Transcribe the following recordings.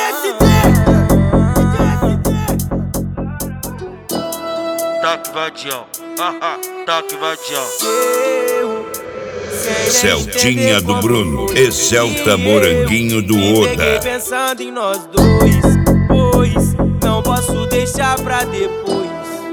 Toque vadião, toque vadião. Celtinha do Bruno e Celta Moranguinho do Oda. Pensando em nós dois, pois não posso deixar pra depois.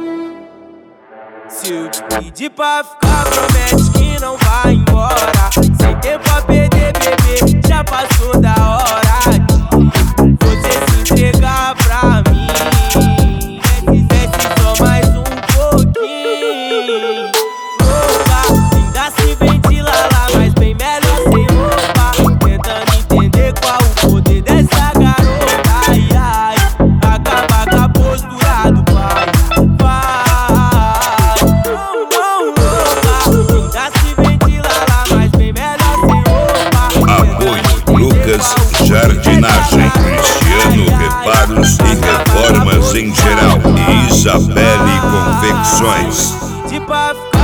Se eu te pedir pra ficar, promete que não vai embora. Sem tempo a perder, bebê, já passou da hora de você se entregar pra mim. Desce só mais um pouquinho. Louca, ainda se ventila lá, mas bem melhor sem roupa. Tentando entender qual o poder dessa garota. Ai, ai, acaba com a postura do pai. Lucas Jardinagem, Cristiano Reparos e Reformas em geral e Isabelle Confecções.